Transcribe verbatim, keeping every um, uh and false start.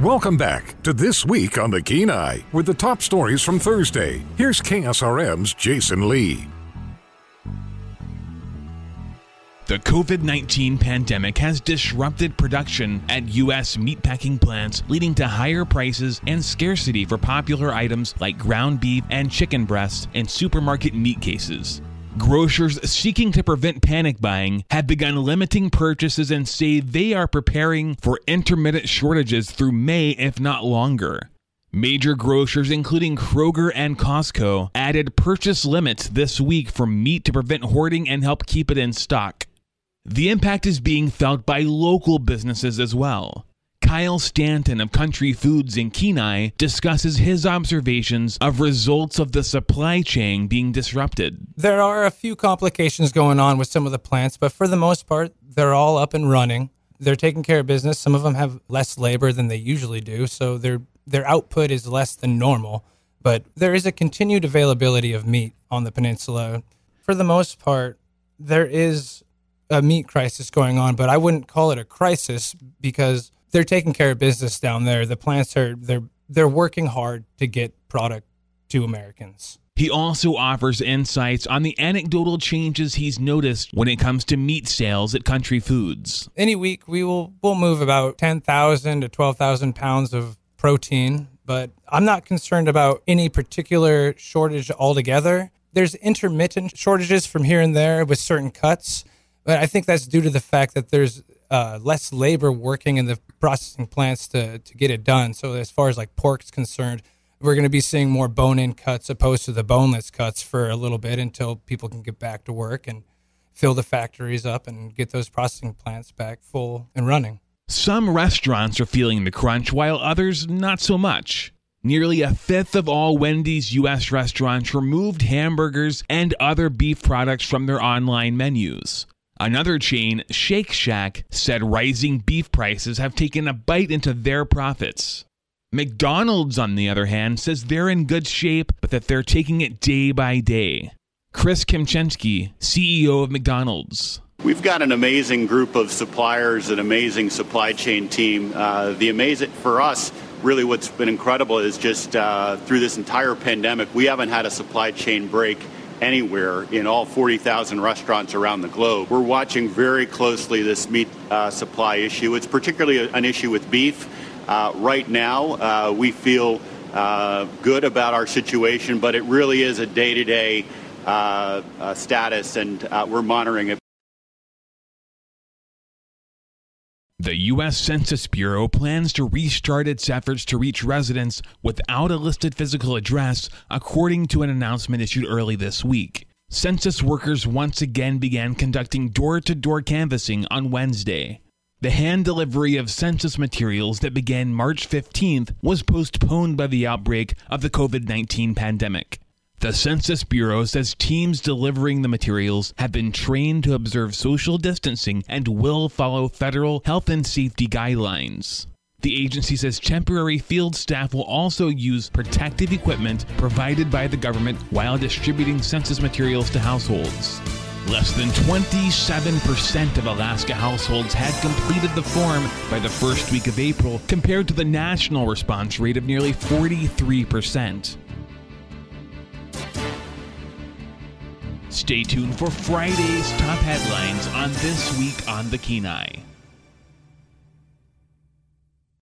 Welcome back to This Week on the Kenai with the top stories from Thursday. Here's K S R M's Jason Lee. The covid nineteen pandemic has disrupted production at U S meatpacking plants, leading to higher prices and scarcity for popular items like ground beef and chicken breasts in supermarket meat cases. Grocers seeking to prevent panic buying have begun limiting purchases and say they are preparing for intermittent shortages through May, if not longer. Major grocers, including Kroger and Costco, added purchase limits this week for meat to prevent hoarding and help keep it in stock. The impact is being felt by local businesses as well. Kyle Stanton of Country Foods in Kenai discusses his observations of results of the supply chain being disrupted. There are a few complications going on with some of the plants, but for the most part, they're all up and running. They're taking care of business. Some of them have less labor than they usually do, so their their output is less than normal. But there is a continued availability of meat on the peninsula. For the most part, there is a meat crisis going on, but I wouldn't call it a crisis because they're taking care of business down there. The plants are they're they're working hard to get product to Americans. He also offers insights on the anecdotal changes he's noticed when it comes to meat sales at Country Foods. Any week we will we'll move about ten thousand to twelve thousand pounds of protein, but I'm not concerned about any particular shortage altogether. There's intermittent shortages from here and there with certain cuts. But I think that's due to the fact that there's uh, less labor working in the processing plants to, to get it done. So as far as like pork's concerned, we're going to be seeing more bone-in cuts opposed to the boneless cuts for a little bit until people can get back to work and fill the factories up and get those processing plants back full and running. Some restaurants are feeling the crunch, while others not so much. Nearly a fifth of all Wendy's U S restaurants removed hamburgers and other beef products from their online menus. Another chain, Shake Shack, said rising beef prices have taken a bite into their profits. McDonald's, on the other hand, says they're in good shape, but that they're taking it day by day. Chris Kimchensky, C E O of McDonald's. We've got an amazing group of suppliers, an amazing supply chain team. Uh, the amazing for us, really what's been incredible is just uh, through this entire pandemic, we haven't had a supply chain break anywhere in all forty thousand restaurants around the globe. We're watching very closely this meat uh, supply issue. It's particularly an issue with beef. Uh, right now, uh, we feel uh, good about our situation, but it really is a day-to-day uh, uh, status, and uh, we're monitoring it. The U S Census Bureau plans to restart its efforts to reach residents without a listed physical address, according to an announcement issued early this week. Census workers once again began conducting door-to-door canvassing on Wednesday. The hand delivery of census materials that began March fifteenth was postponed by the outbreak of the covid nineteen pandemic. The Census Bureau says teams delivering the materials have been trained to observe social distancing and will follow federal health and safety guidelines. The agency says temporary field staff will also use protective equipment provided by the government while distributing census materials to households. Less than twenty-seven percent of Alaska households had completed the form by the first week of April, compared to the national response rate of nearly forty-three percent. Stay tuned for Friday's top headlines on This Week on the Kenai.